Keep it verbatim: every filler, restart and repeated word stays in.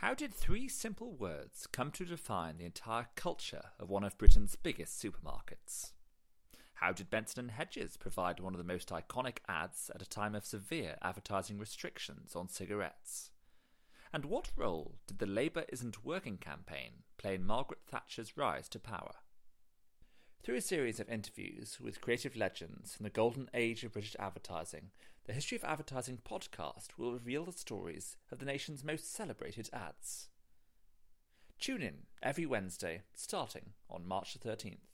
How did three simple words come to define the entire culture of one of Britain's biggest supermarkets? How did Benson and Hedges provide one of the most iconic ads at a time of severe advertising restrictions on cigarettes? And what role did the Labour Isn't Working campaign play in Margaret Thatcher's rise to power? Through a series of interviews with creative legends from the golden age of British advertising, the History of Advertising podcast will reveal the stories of the nation's most celebrated ads. Tune in every Wednesday, starting on March the thirteenth.